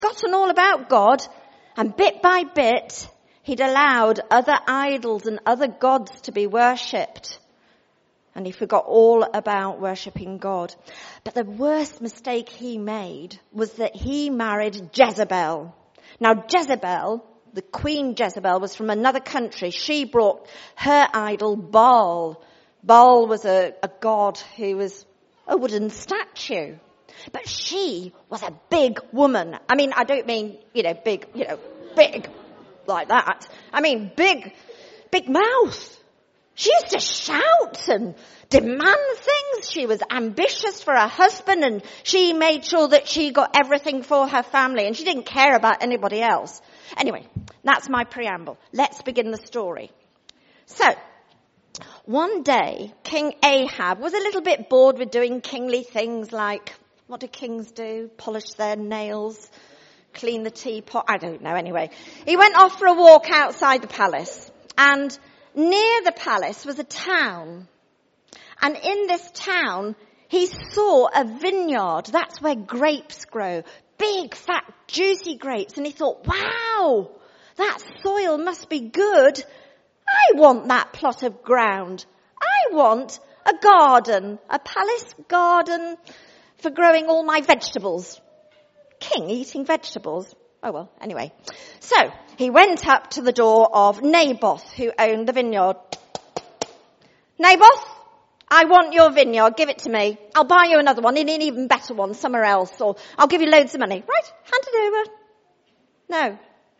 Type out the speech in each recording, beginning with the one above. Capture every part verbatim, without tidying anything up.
forgotten all about God, and bit by bit, he'd allowed other idols and other gods to be worshipped. And he forgot all about worshipping God. But the worst mistake he made was that he married Jezebel. Now Jezebel, the Queen Jezebel, was from another country. She brought her idol Baal. Baal was a, a god who was a wooden statue. But she was a big woman. I mean, I don't mean, you know, big, you know, big like that. I mean, big, big mouth. She used to shout and demand things. She was ambitious for her husband, and she made sure that she got everything for her family, and she didn't care about anybody else. Anyway, that's my preamble. Let's begin the story. So, one day, King Ahab was a little bit bored with doing kingly things like, what do kings do? Polish their nails, clean the teapot, I don't know anyway. He went off for a walk outside the palace, and near the palace was a town. And in this town, he saw a vineyard. That's where grapes grow. Big, fat, juicy grapes. And he thought, wow, that soil must be good. I want that plot of ground. I want a garden, a palace garden for growing all my vegetables. King eating vegetables. Oh well, anyway. So, he went up to the door of Naboth, who owned the vineyard. Naboth, I want your vineyard. Give it to me. I'll buy you another one, in an even better one, somewhere else, or I'll give you loads of money. Right, hand it over. No.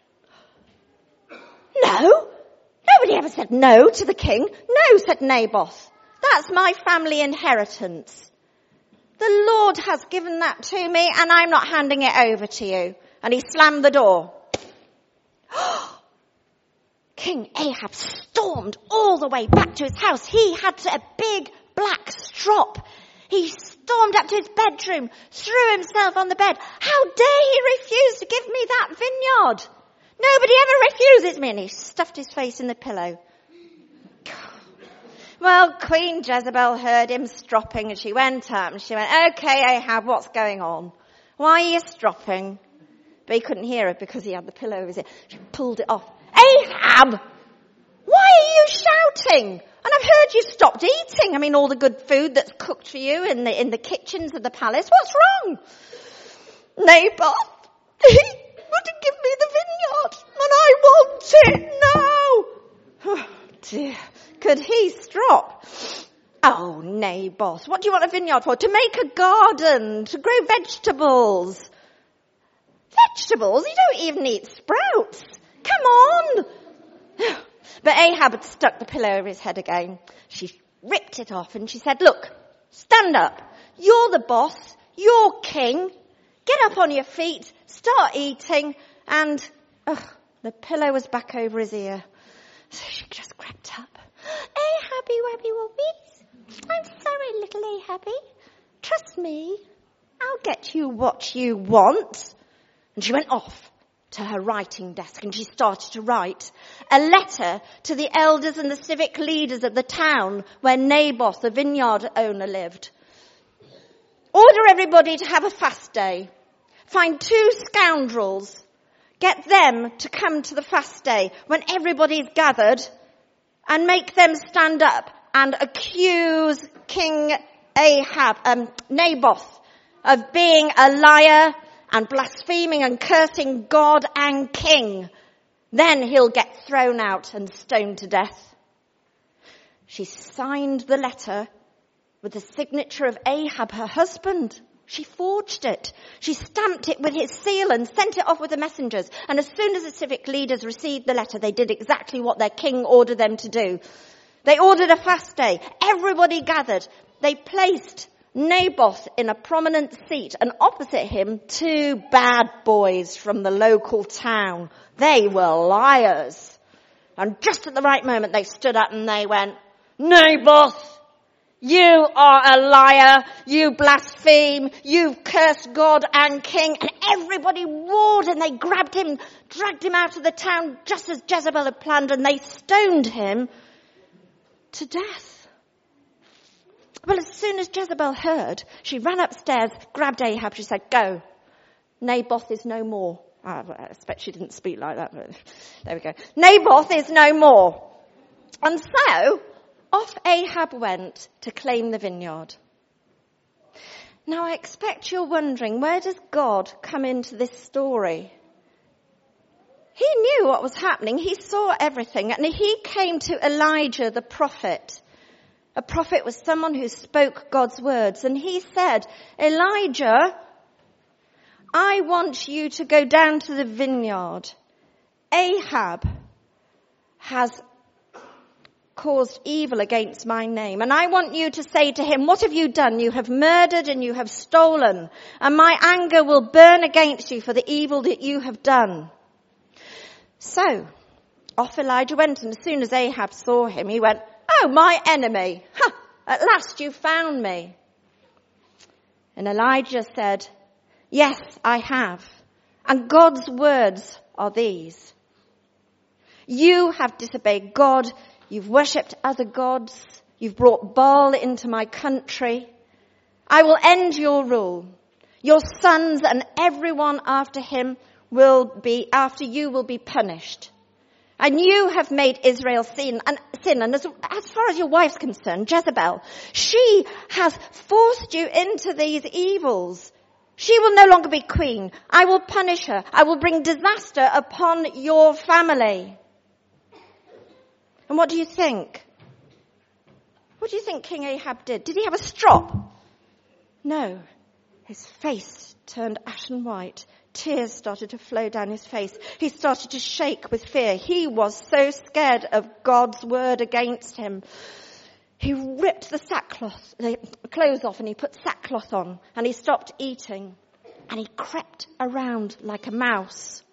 No? Nobody ever said no to the king. No, said Naboth. That's my family inheritance. The Lord has given that to me, and I'm not handing it over to you. And he slammed the door. King Ahab stormed all the way back to his house. He had a big black strop. He stormed up to his bedroom, threw himself on the bed. How dare he refuse to give me that vineyard? Nobody ever refuses me. And he stuffed his face in the pillow. Well, Queen Jezebel heard him stropping, and she went up and she went, okay, Ahab, what's going on? Why are you stropping? But he couldn't hear her because he had the pillow over his ear. She pulled it off. Ahab! Why are you shouting? And I've heard you stopped eating. I mean, all the good food that's cooked for you in the, in the kitchens of the palace. What's wrong? Naboth, he wouldn't give me the vineyard, and I want it now. Oh, dear. Could he strop? Oh, Naboth, what do you want a vineyard for? To make a garden, to grow vegetables. Vegetables? You don't even eat sprouts. Come on. But Ahab had stuck the pillow over his head again. She ripped it off and she said, look, stand up. You're the boss. You're king. Get up on your feet. Start eating. And ugh, the pillow was back over his ear. So she just crept up. Ahabby wabby wobbies. I'm sorry, little Ahabby. Trust me. I'll get you what you want. And she went off to her writing desk and she started to write a letter to the elders and the civic leaders of the town where Naboth, the vineyard owner, lived. Order everybody to have a fast day. Find two scoundrels. Get them to come to the fast day when everybody's gathered, and make them stand up and accuse King Ahab, um, Naboth, of being a liar and blaspheming and cursing God and king. Then he'll get thrown out and stoned to death. She signed the letter with the signature of Ahab, her husband. She forged it. She stamped it with his seal and sent it off with the messengers. And as soon as the civic leaders received the letter, they did exactly what their king ordered them to do. They ordered a fast day. Everybody gathered. They placed Naboth in a prominent seat, and opposite him, two bad boys from the local town. They were liars. And just at the right moment, they stood up and they went, Naboth! You are a liar, you blaspheme, you've cursed God and king. And everybody roared and they grabbed him, dragged him out of the town just as Jezebel had planned, and they stoned him to death. Well, as soon as Jezebel heard, she ran upstairs, grabbed Ahab, she said, go, Naboth is no more. I expect she didn't speak like that, but there we go. Naboth is no more. And so, off Ahab went to claim the vineyard. Now I expect you're wondering, where does God come into this story? He knew what was happening. He saw everything. And he came to Elijah the prophet. A prophet was someone who spoke God's words. And he said, Elijah, I want you to go down to the vineyard. Ahab has caused evil against my name. And I want you to say to him, what have you done? You have murdered and you have stolen. And my anger will burn against you for the evil that you have done. So, off Elijah went, and as soon as Ahab saw him, he went, oh, my enemy. Ha! At last you found me. And Elijah said, yes, I have. And God's words are these. You have disobeyed God. You've worshipped other gods. You've brought Baal into my country. I will end your rule. Your sons and everyone after him will be, after you will be punished. And you have made Israel sin. And sin. And as, as far as your wife's concerned, Jezebel, she has forced you into these evils. She will no longer be queen. I will punish her. I will bring disaster upon your family. And what do you think? What do you think King Ahab did? Did he have a strop? No. His face turned ashen white. Tears started to flow down his face. He started to shake with fear. He was so scared of God's word against him. He ripped the sackcloth, the clothes off, and he put sackcloth on, and he stopped eating, and he crept around like a mouse.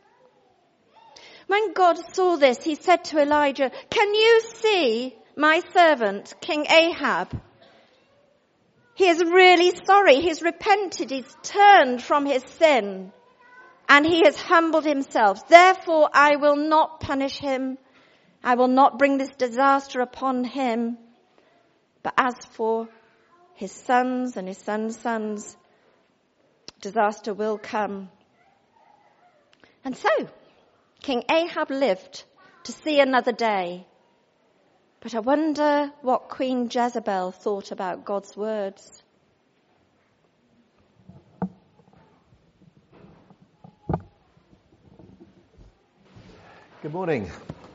When God saw this, he said to Elijah, can you see my servant, King Ahab? He is really sorry. He's repented. He's turned from his sin. And he has humbled himself. Therefore, I will not punish him. I will not bring this disaster upon him. But as for his sons and his sons' sons, disaster will come. And so, King Ahab lived to see another day. But I wonder what Queen Jezebel thought about God's words. Good morning.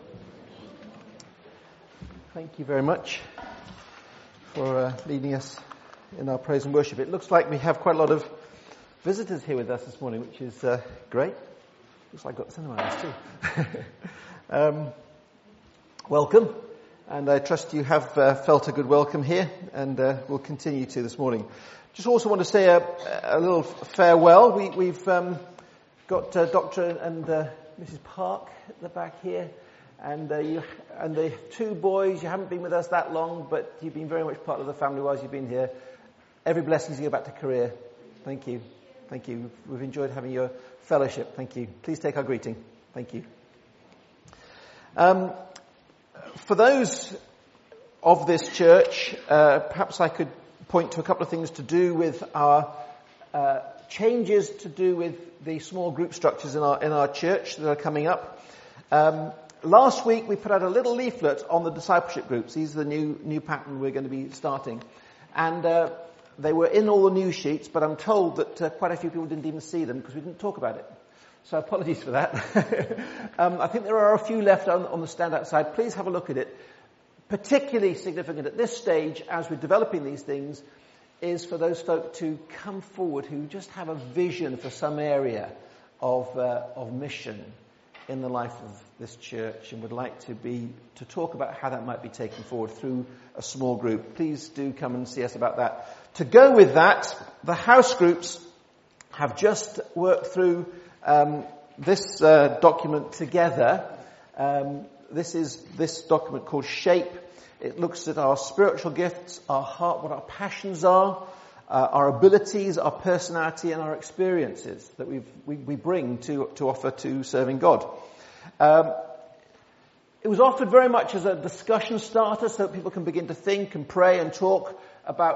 Thank you very much for uh, leading us in our praise and worship. It looks like we have quite a lot of visitors here with us this morning, which is uh, great. Looks like I've got cinema eyes too. um, welcome, and I trust you have uh, felt a good welcome here, and uh, will continue to this morning. Just also want to say a, a little farewell. We, we've um, got uh, Doctor and uh, Missus Park at the back here, and uh, you and the two boys. You haven't been with us that long, but you've been very much part of the family whilst you've been here. Every blessing as you go back to Korea. Thank you, thank you. We've enjoyed having your fellowship. Thank you. Please take our greeting. Thank you. Um, for those of this church, uh, perhaps I could point to a couple of things to do with our uh, changes to do with the small group structures in our in our church that are coming up. Um, last week we put out a little leaflet on the discipleship groups. These are the new new pattern we're going to be starting, and uh, they were in all the news sheets. But I'm told that uh, quite a few people didn't even see them because we didn't talk about it. So apologies for that. um, I think there are a few left on, on the stand outside. Please have a look at it. Particularly significant at this stage as we're developing these things is for those folk to come forward who just have a vision for some area of uh, of mission in the life of this church and would like to be to talk about how that might be taken forward through a small group. Please do come and see us about that. To go with that, the house groups have just worked through um, this uh, document together. Um, this is this document called Shape. It looks at our spiritual gifts, our heart, what our passions are, uh, our abilities, our personality, and our experiences that we've, we, we bring to, to offer to serving God. Um, it was offered very much as a discussion starter so that people can begin to think and pray and talk about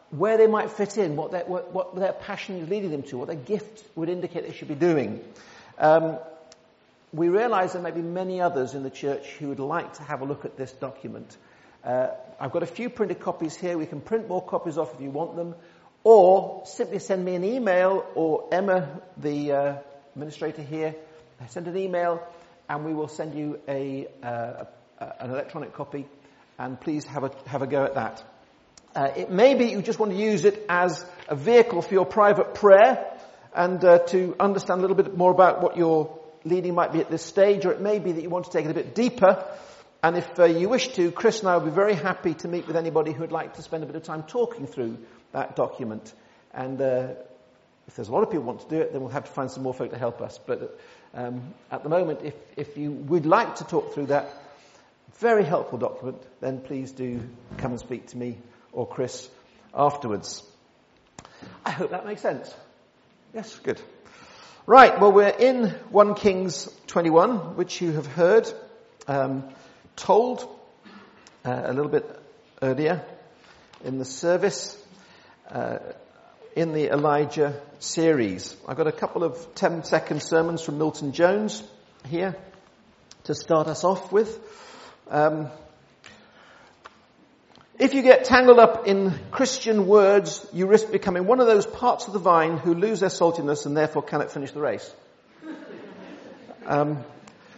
where they might fit in, what their, what, what their passion is leading them to, what their gift would indicate they should be doing. Um, we realise there may be many others in the church who would like to have a look at this document. Uh, I've got a few printed copies here. We can print more copies off if you want them. Or simply send me an email, or Emma, the uh, administrator here, send an email and we will send you a, uh, a an electronic copy. And please have a have a go at that. Uh, it may be you just want to use it as a vehicle for your private prayer and uh, to understand a little bit more about what your leading might be at this stage, or it may be that you want to take it a bit deeper. And if uh, you wish to, Chris and I will be very happy to meet with anybody who would like to spend a bit of time talking through that document. And uh, if there's a lot of people who want to do it, then we'll have to find some more folk to help us. But um, at the moment, if, if you would like to talk through that very helpful document, then please do come and speak to me or Chris afterwards. I hope that makes sense. Yes, good. Right, well, we're in First Kings twenty-one, which you have heard um, told uh, a little bit earlier in the service, uh, in the Elijah series. I've got a couple of ten-second sermons from Milton Jones here to start us off with. Um, if you get tangled up in Christian words, you risk becoming one of those parts of the vine who lose their saltiness and therefore cannot finish the race. Um,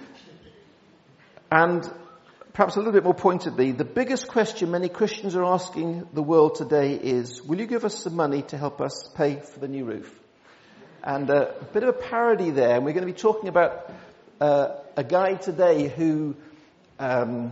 and perhaps a little bit more pointedly, the biggest question many Christians are asking the world today is, will you give us some money to help us pay for the new roof? And uh, a bit of a parody there, and we're going to be talking about uh, a guy today who um,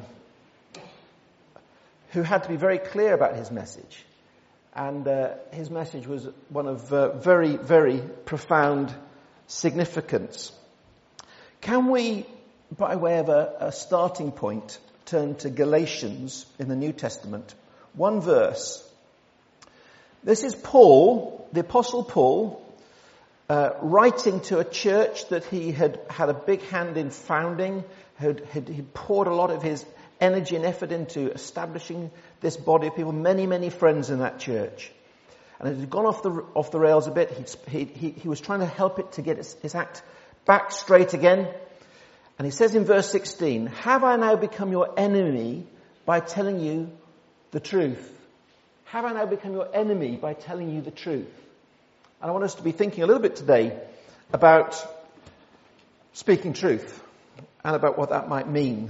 who had to be very clear about his message. And uh, his message was one of uh, very, very profound significance. Can we, by way of a, a starting point, turn to Galatians in the New Testament? One verse. This is Paul, the Apostle Paul, uh, writing to a church that he had had a big hand in founding, had, had he'd poured a lot of his energy and effort into establishing this body of people, many, many friends in that church. And it had gone off the off the rails a bit. He he he was trying to help it to get his, his act back straight again. And he says in verse sixteen, "Have I now become your enemy by telling you the truth?" Have I now become your enemy by telling you the truth? And I want us to be thinking a little bit today about speaking truth and about what that might mean.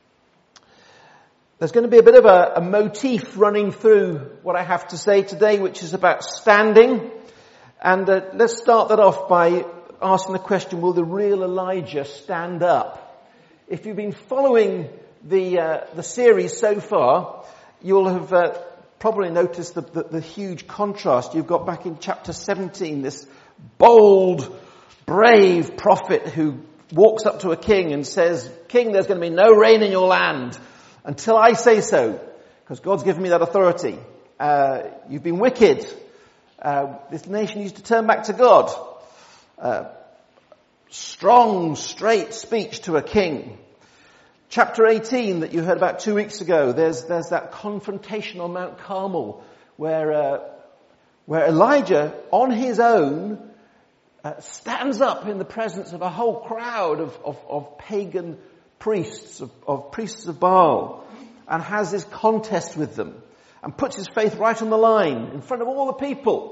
There's going to be a bit of a, a motif running through what I have to say today, which is about standing. And uh, let's start that off by asking the question, will the real Elijah stand up? If you've been following the uh, the series so far, you'll have uh, probably noticed the, the, the huge contrast. You've got back in chapter seventeen, this bold, brave prophet who walks up to a king and says, "King, there's going to be no rain in your land until I say so, because God's given me that authority. Uh, you've been wicked. Uh, this nation needs to turn back to God." Uh, strong, straight speech to a king. Chapter eighteen that you heard about two weeks ago, there's there's that confrontation on Mount Carmel where uh, where Elijah, on his own, uh, stands up in the presence of a whole crowd of, of, of pagan priests, of, of priests of Baal, and has this contest with them and puts his faith right on the line in front of all the people.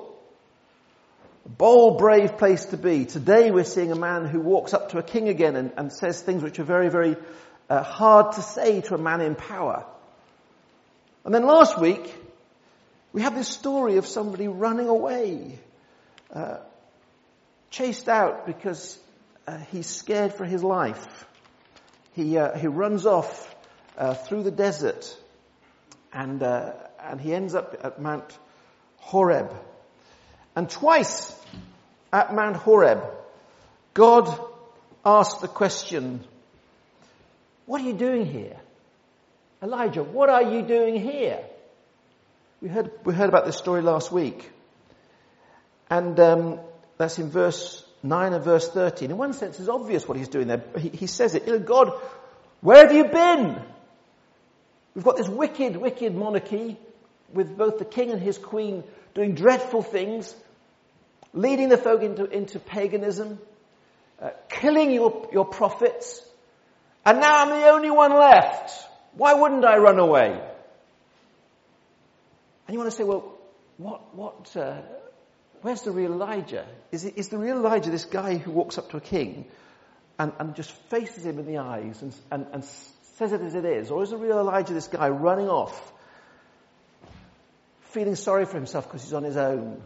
A bold, brave place to be. Today we're seeing a man who walks up to a king again and, and says things which are very, very uh, hard to say to a man in power. And then last week, we had this story of somebody running away, uh, chased out because uh, he's scared for his life. He uh, he runs off uh, through the desert, and uh, and he ends up at Mount Horeb. And twice at Mount Horeb, God asked the question, "What are you doing here? Elijah, what are you doing here?" We heard we heard about this story last week. And um, that's in verse nine and verse thirteen. In one sense, it's obvious what he's doing there. He, he says it, "God, where have you been? We've got this wicked, wicked monarchy with both the king and his queen doing dreadful things, leading the folk into, into paganism, uh, killing your, your prophets, and now I'm the only one left. Why wouldn't I run away? And you want to say, well, what, what, uh, where's the real Elijah? Is, it, is the real Elijah this guy who walks up to a king and, and just faces him in the eyes and, and, and says it as it is? Or is the real Elijah this guy running off, feeling sorry for himself because he's on his own?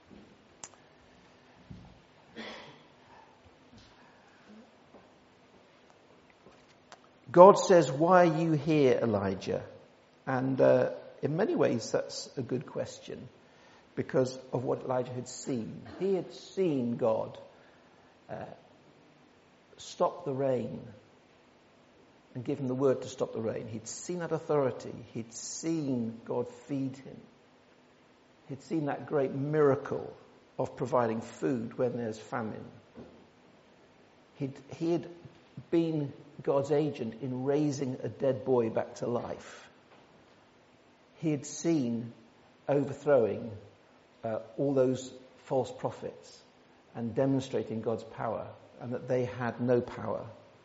God says, why are you here, Elijah? And uh, in many ways that's a good question because of what Elijah had seen. He had seen God uh, stop the rain and give him the word to stop the rain. He'd seen that authority. He'd seen God feed him. He'd seen that great miracle of providing food when there's famine. He'd, he had been God's agent in raising a dead boy back to life. He had seen overthrowing uh, all those false prophets and demonstrating God's power and that they had no power.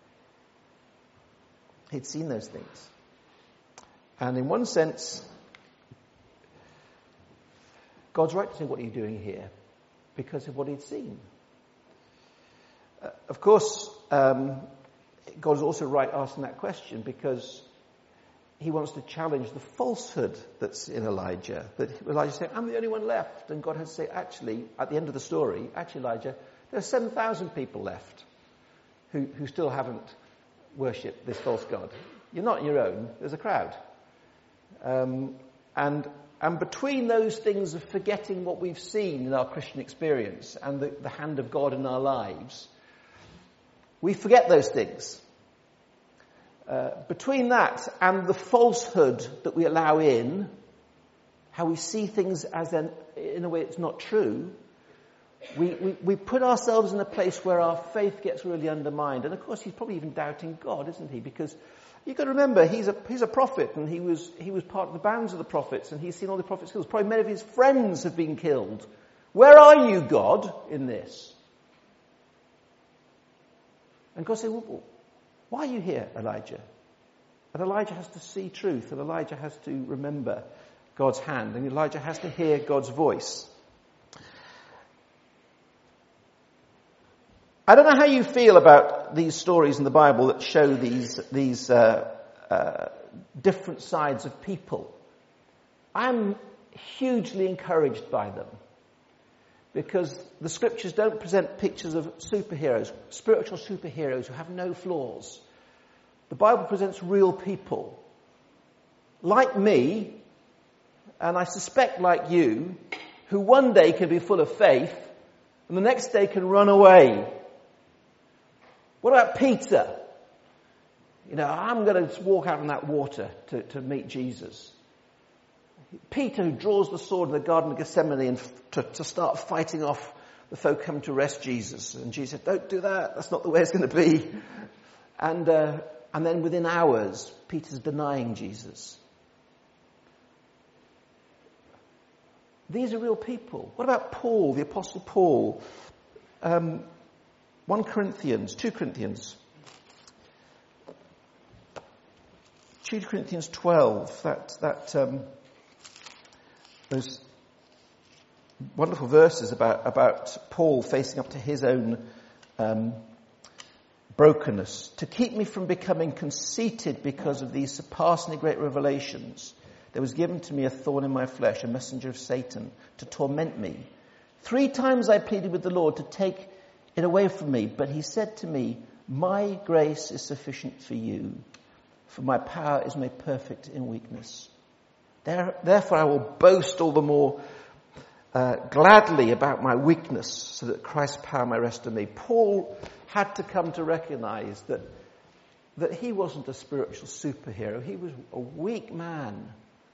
He'd seen those things. And in one sense, God's right to say, what are you doing here? Because of what he'd seen. Uh, of course, um, God is also right asking that question because he wants to challenge the falsehood that's in Elijah. That Elijah said, I'm the only one left. And God has to say, actually, at the end of the story, actually, Elijah, there are seven thousand people left who, who still haven't worshipped this false god. You're not on your own. There's a crowd. Um, and and between those things of forgetting what we've seen in our Christian experience and the, the hand of God in our lives, we forget those things. Uh, between that and the falsehood that we allow in, how we see things as an, in a way it's not true, we, we, we put ourselves in a place where our faith gets really undermined. And of course he's probably even doubting God, isn't he? Because you've got to remember, he's a, he's a prophet and he was, he was part of the bands of the prophets and he's seen all the prophets killed. Probably many of his friends have been killed. Where are you, God, in this? And God said, well, why are you here, Elijah? And Elijah has to see truth, and Elijah has to remember God's hand, and Elijah has to hear God's voice. I don't know how you feel about these stories in the Bible that show these, these uh, uh, different sides of people. I'm hugely encouraged by them. Because the scriptures don't present pictures of superheroes, spiritual superheroes who have no flaws. The Bible presents real people. Like me, and I suspect like you, who one day can be full of faith, and the next day can run away. What about Peter? You know, I'm going to walk out in that water to, to meet Jesus. Peter, who draws the sword in the Garden of Gethsemane and f- to, to start fighting off the folk coming to arrest Jesus. And Jesus said, don't do that. That's not the way it's going to be. And, uh, and then within hours, Peter's denying Jesus. These are real people. What about Paul, the Apostle Paul? Um, First Corinthians, Second Corinthians. Second Corinthians twelve, that, that, um, those wonderful verses about, about Paul facing up to his own um, brokenness. To keep me from becoming conceited because of these surpassingly great revelations, there was given to me a thorn in my flesh, a messenger of Satan, to torment me. Three times I pleaded with the Lord to take it away from me, but he said to me, my grace is sufficient for you, for my power is made perfect in weakness. There, therefore I will boast all the more uh, gladly about my weakness, so that Christ's power may rest on me. Paul had to come to recognize that that he wasn't a spiritual superhero. He was a weak man,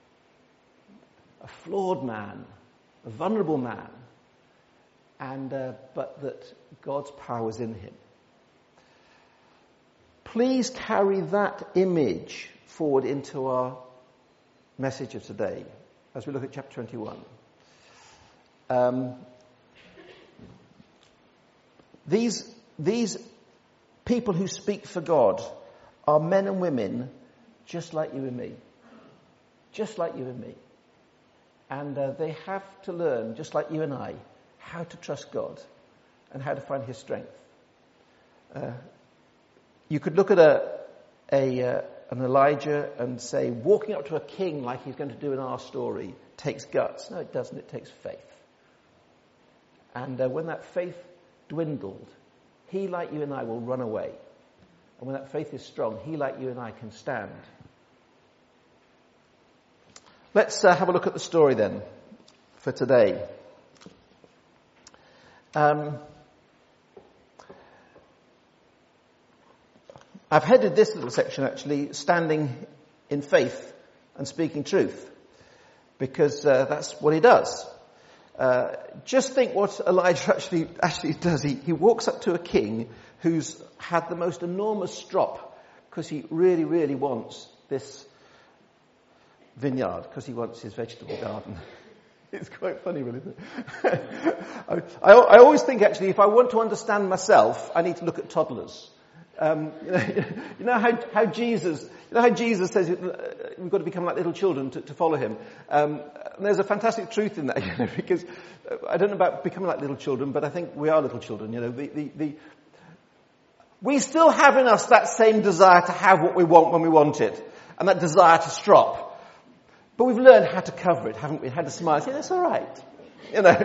a flawed man, a vulnerable man, and uh, but that God's power was in him. Please carry that image forward into our message of today as we look at chapter twenty-one. Um, these, these people who speak for God are men and women just like you and me. Just like you and me. And uh, they have to learn, just like you and I, how to trust God and how to find his strength. Uh, you could look at a, a uh, an Elijah and say, walking up to a king like he's going to do in our story takes guts. No, it doesn't. It takes faith. And uh, when that faith dwindled, he, like you and I, will run away. And when that faith is strong, he, like you and I, can stand. Let's uh, have a look at the story then for today. Um, I've headed this little section actually, standing in faith and speaking truth, because uh, that's what he does. Uh, just think what Elijah actually actually does. He, he walks up to a king who's had the most enormous strop because he really, really wants this vineyard, because he wants his vegetable garden. It's quite funny, really, isn't it? I, I, I always think, actually, if I want to understand myself, I need to look at toddlers. Um, you know, you know how, how Jesus, you know how Jesus says we've got to become like little children to, to follow him. Um, and there's a fantastic truth in that, you know, because I don't know about becoming like little children, but I think we are little children. You know, the, the, the we still have in us that same desire to have what we want when we want it, and that desire to strop. But we've learned how to cover it, haven't we? How to smile. Say, that's all right. You know.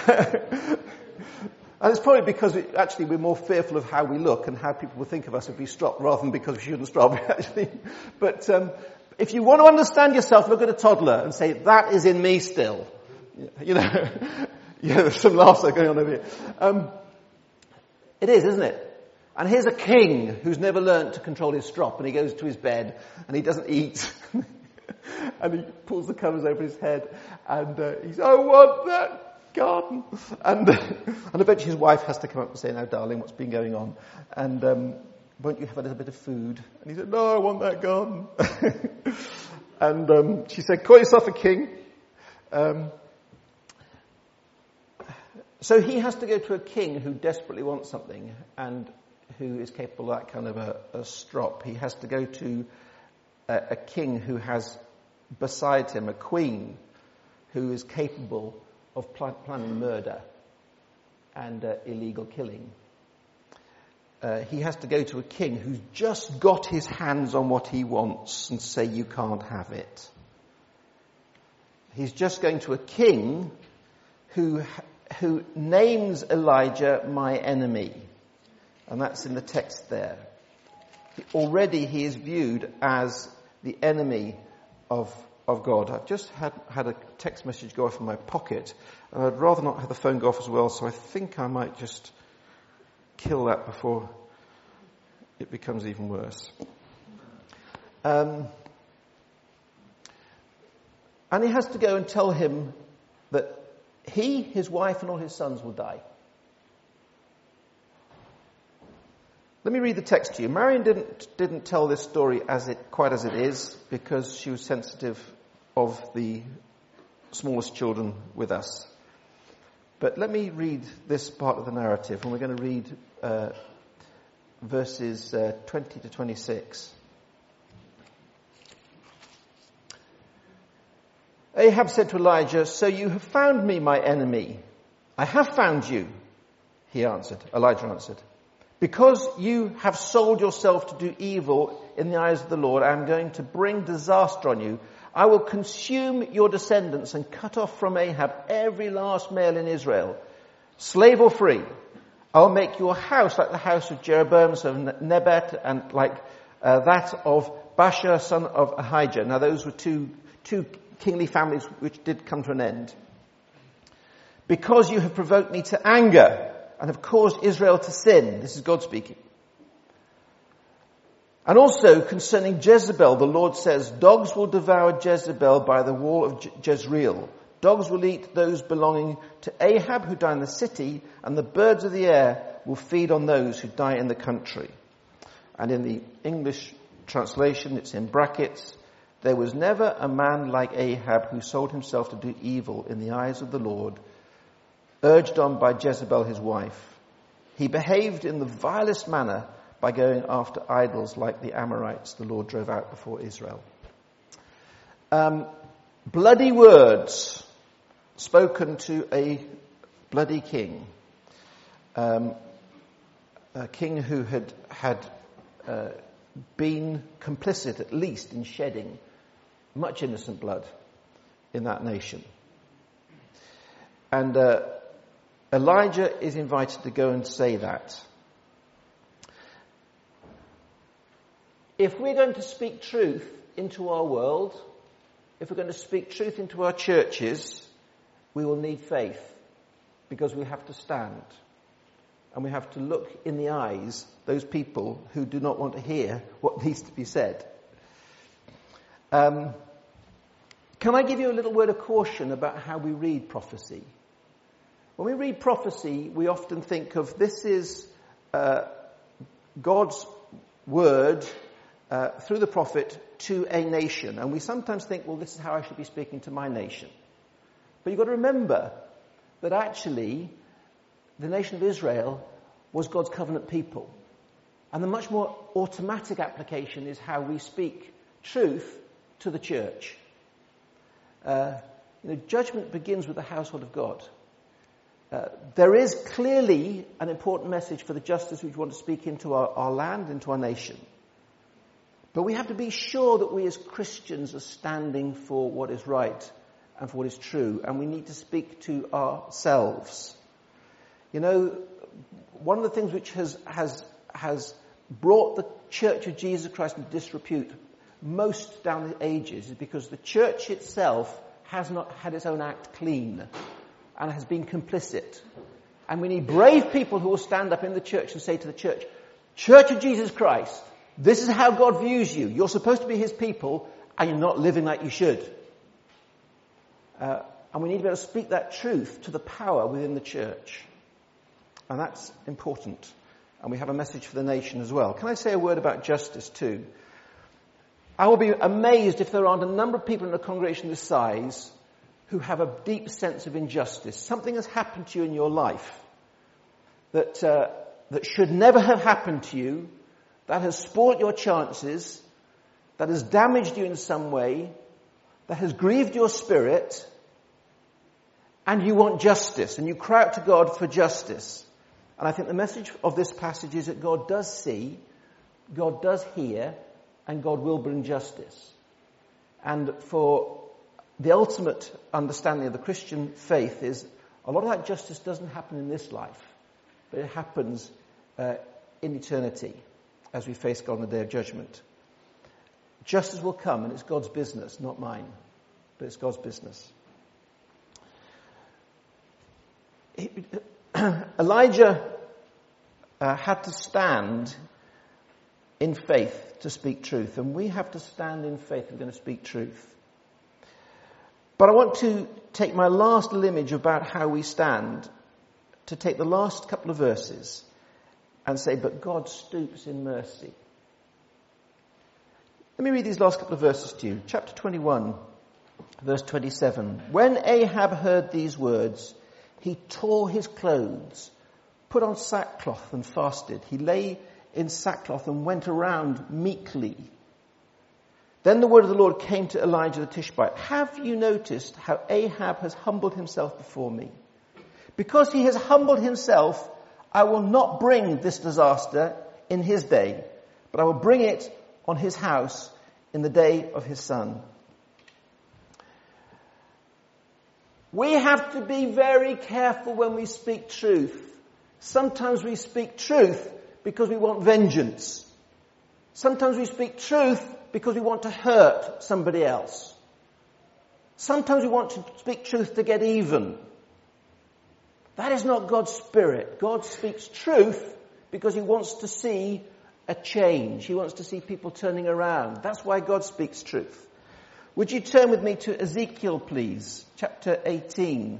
And it's probably because we, actually we're more fearful of how we look and how people will think of us if we strop, rather than because we shouldn't strop, actually. But um, if you want to understand yourself, look at a toddler and say, that is in me still. You know. Yeah, there's some laughs going on over here. Um, it is, isn't it? And here's a king who's never learned to control his strop, and he goes to his bed and he doesn't eat. And he pulls the covers over his head, and uh, he's, I want that garden. And uh, and eventually his wife has to come up and say, now, darling, what's been going on? And um, won't you have a little bit of food? And he said, no, I want that garden. And um, she said, call yourself a king. Um, so he has to go to a king who desperately wants something and who is capable of that kind of a, a strop. He has to go to a, a king who has beside him a queen who is capable of pl- planning murder and uh, illegal killing. Uh, he has to go to a king who's just got his hands on what he wants and say, you can't have it. He's just going to a king who who names Elijah my enemy. And that's in the text there. Already he is viewed as the enemy of of God. I've just had, had a text message go off in my pocket, and I'd rather not have the phone go off as well, so I think I might just kill that before it becomes even worse. Um, and he has to go and tell him that he, his wife, and all his sons will die. Let me read the text to you. Marion didn't didn't tell this story as it quite as it is, because she was sensitive of the smallest children with us. But let me read this part of the narrative, and we're going to read uh, verses uh, twenty to twenty-six. Ahab said to Elijah, so you have found me, my enemy. I have found you, he answered. Elijah answered. Because you have sold yourself to do evil in the eyes of the Lord, I am going to bring disaster on you. I will consume your descendants and cut off from Ahab every last male in Israel, slave or free. I will make your house like the house of Jeroboam, son of Nebat, and like uh, that of Baasha, son of Ahijah. Now those were two, two kingly families which did come to an end. Because you have provoked me to anger and have caused Israel to sin. This is God speaking. And also concerning Jezebel, the Lord says, dogs will devour Jezebel by the wall of Je- Jezreel. Dogs will eat those belonging to Ahab who die in the city, and the birds of the air will feed on those who die in the country. And in the English translation, it's in brackets, there was never a man like Ahab who sold himself to do evil in the eyes of the Lord, urged on by Jezebel his wife. He behaved in the vilest manner by going after idols like the Amorites the Lord drove out before Israel. Um, bloody words spoken to a bloody king. Um, a king who had had uh, been complicit, at least, in shedding much innocent blood in that nation. And uh, Elijah is invited to go and say that. If we're going to speak truth into our world, if we're going to speak truth into our churches, we will need faith, because we have to stand. And we have to look in the eyes those people who do not want to hear what needs to be said. Um, can I give you a little word of caution about how we read prophecy? When we read prophecy, we often think of this is uh, God's word uh, through the prophet to a nation. And we sometimes think, well, this is how I should be speaking to my nation. But you've got to remember that actually the nation of Israel was God's covenant people. And the much more automatic application is how we speak truth to the church. Uh, you know, judgment begins with the household of God. Uh, there is clearly an important message for the justice which we want to speak into our, our land, into our nation. But we have to be sure that we as Christians are standing for what is right and for what is true. And we need to speak to ourselves. You know, one of the things which has, has, has brought the Church of Jesus Christ into disrepute most down the ages is because the church itself has not had its own act clean and has been complicit. And we need brave people who will stand up in the church and say to the church, Church of Jesus Christ, this is how God views you. You're supposed to be his people and you're not living like you should. Uh, and we need to be able to speak that truth to the power within the church. And that's important. And we have a message for the nation as well. Can I say a word about justice too? I will be amazed if there aren't a number of people in a congregation this size who have a deep sense of injustice. Something has happened to you in your life that uh, that should never have happened to you, that has spoilt your chances, that has damaged you in some way, that has grieved your spirit, and you want justice, and you cry out to God for justice. And I think the message of this passage is that God does see, God does hear, and God will bring justice. And for the ultimate understanding of the Christian faith is a lot of that justice doesn't happen in this life, but it happens uh, in eternity as we face God on the day of judgment. Justice will come, and it's God's business, not mine, but it's God's business. He, Elijah uh, had to stand in faith to speak truth, and we have to stand in faith if we're going to speak truth. But I want to take my last little image about how we stand, to take the last couple of verses and say, but God stoops in mercy. Let me read these last couple of verses to you. Chapter twenty-one, verse twenty-seven. When Ahab heard these words, he tore his clothes, put on sackcloth and fasted. He lay in sackcloth and went around meekly. Then the word of the Lord came to Elijah the Tishbite. Have you noticed how Ahab has humbled himself before me? Because he has humbled himself, I will not bring this disaster in his day, but I will bring it on his house in the day of his son. We have to be very careful when we speak truth. Sometimes we speak truth because we want vengeance. Sometimes we speak truth because we want to hurt somebody else. Sometimes we want to speak truth to get even. That is not God's spirit. God speaks truth because he wants to see a change. He wants to see people turning around. That's why God speaks truth. Would you turn with me to Ezekiel, please? Chapter eighteen.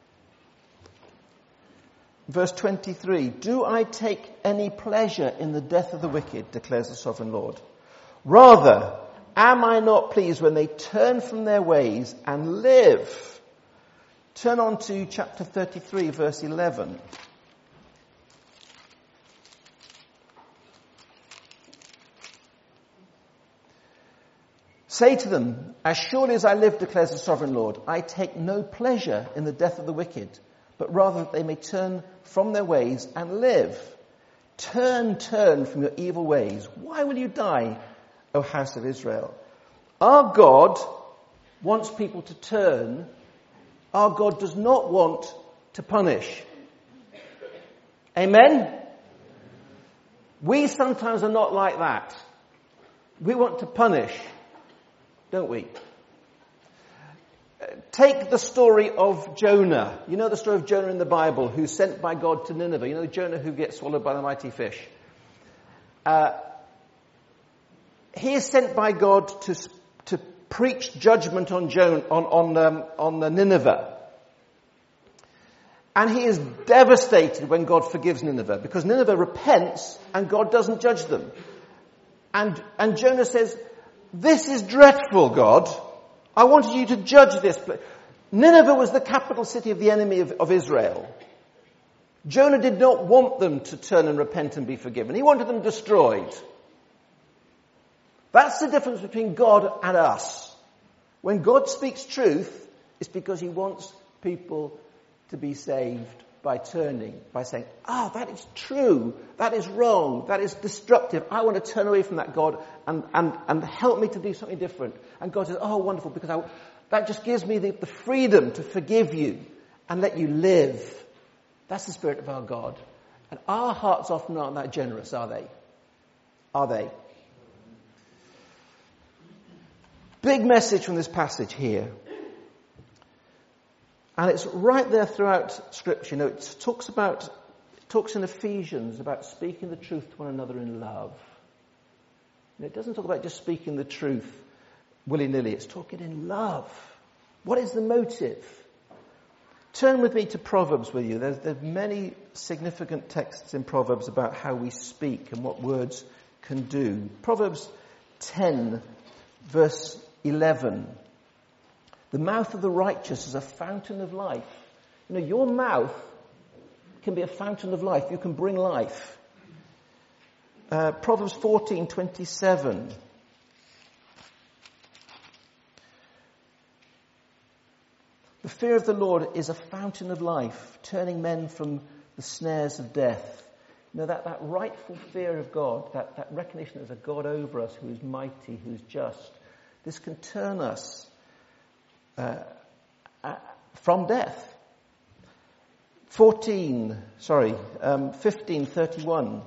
Verse twenty-three. Do I take any pleasure in the death of the wicked, declares the sovereign Lord. Rather, am I not pleased when they turn from their ways and live? Turn on to chapter thirty-three, verse eleven. Say to them, as surely as I live, declares the sovereign Lord, I take no pleasure in the death of the wicked, but rather that they may turn from their ways and live. Turn, turn from your evil ways. Why will you die, O house of Israel? Our God wants people to turn. Our God does not want to punish. Amen? We sometimes are not like that. We want to punish, don't we? Take the story of Jonah. You know the story of Jonah in the Bible, who's sent by God to Nineveh. You know Jonah who gets swallowed by the mighty fish. Uh, he is sent by God to to preach judgment on Jonah, on on um, on uh, Nineveh, and he is devastated when God forgives Nineveh, because Nineveh repents and God doesn't judge them. And and Jonah says, "This is dreadful, God. I wanted you to judge this place." Nineveh was the capital city of the enemy of, of Israel. Jonah did not want them to turn and repent and be forgiven. He wanted them destroyed. That's the difference between God and us. When God speaks truth, it's because he wants people to be saved by turning, by saying, ah, oh, that is true, that is wrong, that is destructive. I want to turn away from that, God, and, and, and help me to do something different. And God says, oh, wonderful, because I, that just gives me the, the freedom to forgive you and let you live. That's the spirit of our God. And our hearts often aren't that generous, are they? Are they? Big message from this passage here. And it's right there throughout Scripture. You know, it talks about, it talks in Ephesians about speaking the truth to one another in love. And it doesn't talk about just speaking the truth willy-nilly. It's talking in love. What is the motive? Turn with me to Proverbs with you. There's, there's many significant texts in Proverbs about how we speak and what words can do. Proverbs ten, verse eleven. The mouth of the righteous is a fountain of life. You know, your mouth can be a fountain of life. You can bring life. Uh, Proverbs fourteen twenty-seven. The fear of the Lord is a fountain of life, turning men from the snares of death. You know, that, that rightful fear of God, that, that recognition there's a God over us who is mighty, who is just, this can turn us uh, uh, from death. fourteen, sorry, um, fifteen thirty-one.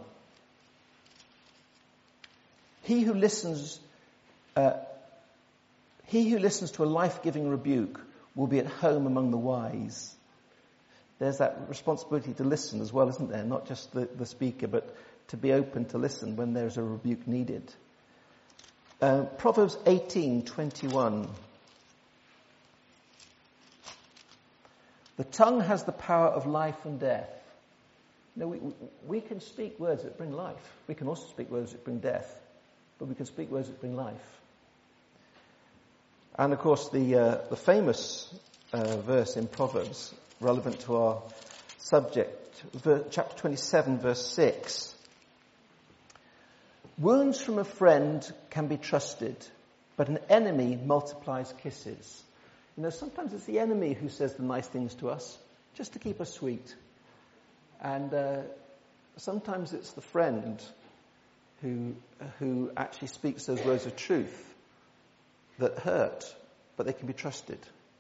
He who listens, uh, he who listens to a life-giving rebuke will be at home among the wise. There's that responsibility to listen as well, isn't there? Not just the, the speaker, but to be open to listen when there's a rebuke needed. Uh, Proverbs eighteen twenty-one. The tongue has the power of life and death. You know, we, we can speak words that bring life. We can also speak words that bring death. But we can speak words that bring life. And of course, the uh, the famous uh, verse in Proverbs, relevant to our subject, ver- chapter twenty-seven, verse six. Wounds from a friend can be trusted, but an enemy multiplies kisses. You know, sometimes it's the enemy who says the nice things to us, just to keep us sweet. And uh, sometimes it's the friend who who actually speaks those words of truth that hurt, but they can be trusted.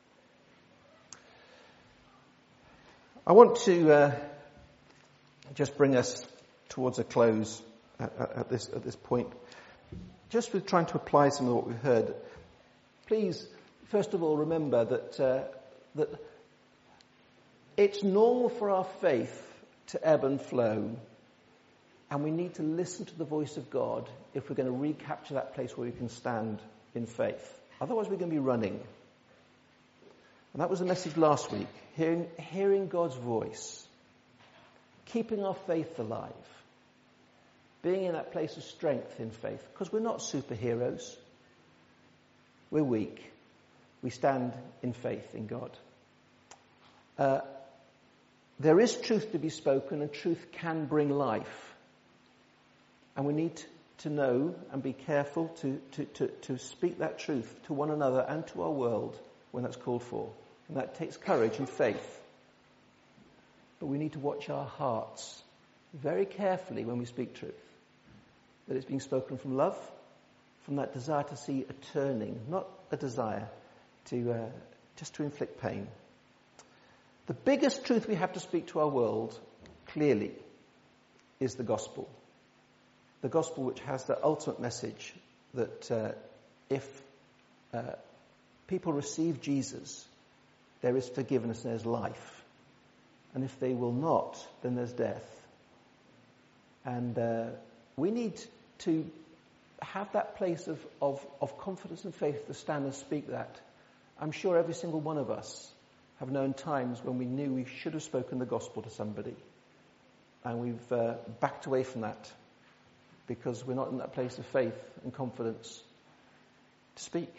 I want to uh, just bring us towards a close at, at this at this point, just with trying to apply some of what we've heard. Please, first of all, remember that uh, that it's normal for our faith to ebb and flow, and we need to listen to the voice of God if we're going to recapture that place where we can stand in faith. Otherwise we're going to be running. And that was the message last week. Hearing, hearing God's voice. Keeping our faith alive. Being in that place of strength in faith. Because we're not superheroes. We're weak. We stand in faith in God. uh, there is truth to be spoken, and truth can bring life. And we need to know and be careful to, to, to, to speak that truth to one another and to our world when that's called for. And that takes courage and faith. But we need to watch our hearts very carefully when we speak truth. That it's being spoken from love, from that desire to see a turning, not a desire to uh, just to inflict pain. The biggest truth we have to speak to our world, clearly, is the gospel. The gospel which has the ultimate message that uh, if uh, people receive Jesus, there is forgiveness and there's life. And if they will not, then there's death. And uh, we need to have that place of, of, of confidence and faith to stand and speak that. I'm sure every single one of us have known times when we knew we should have spoken the gospel to somebody. And we've uh, backed away from that because we're not in that place of faith and confidence to speak.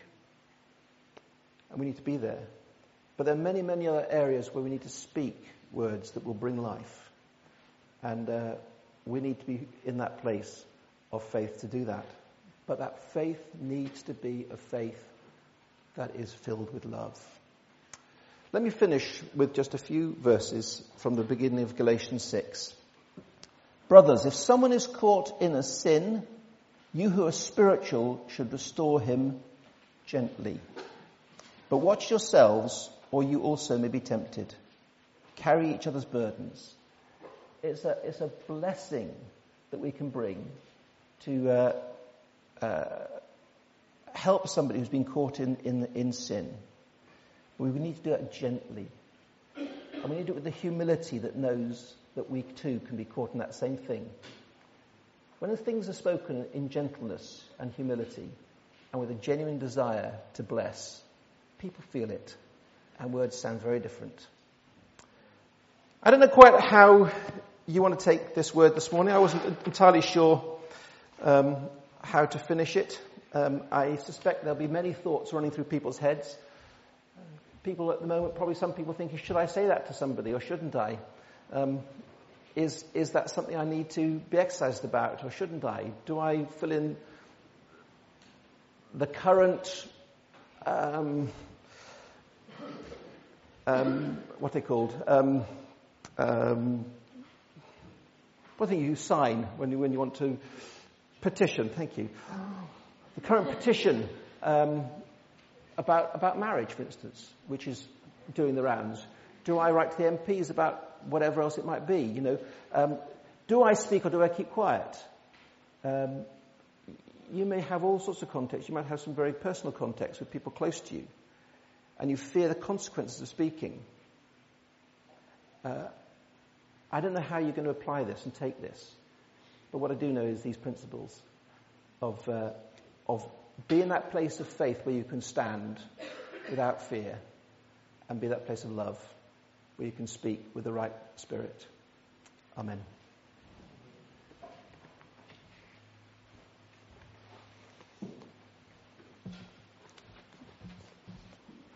And we need to be there. But there are many, many other areas where we need to speak words that will bring life. And uh, we need to be in that place of faith to do that. But that faith needs to be a faith that is filled with love. Let me finish with just a few verses from the beginning of Galatians six. Brothers, if someone is caught in a sin, you who are spiritual should restore him gently. But watch yourselves, or you also may be tempted. Carry each other's burdens. It's a, it's a blessing that we can bring to uh, uh, help somebody who's been caught in, in, in sin. We need to do that gently. And we need to do it with the humility that knows that we too can be caught in that same thing. When the things are spoken in gentleness and humility and with a genuine desire to bless, people feel it and words sound very different. I don't know quite how you want to take this word this morning. I wasn't entirely sure um, how to finish it. Um, I suspect there'll be many thoughts running through people's heads. People at the moment, probably some people thinking, should I say that to somebody or shouldn't I? Um, is is that something I need to be exercised about or shouldn't I? Do I fill in the current, um, um, what are they called? Um, um, what thing you sign when you when you want to petition? Thank you. The current petition. Um, About about marriage, for instance, which is doing the rounds. Do I write to the M Ps about whatever else it might be? You know, um, do I speak or do I keep quiet? Um, you may have all sorts of contexts. You might have some very personal contexts with people close to you, and you fear the consequences of speaking. Uh, I don't know how you're going to apply this and take this, but what I do know is these principles of uh, of. Be in that place of faith where you can stand without fear, and be that place of love where you can speak with the right spirit. Amen.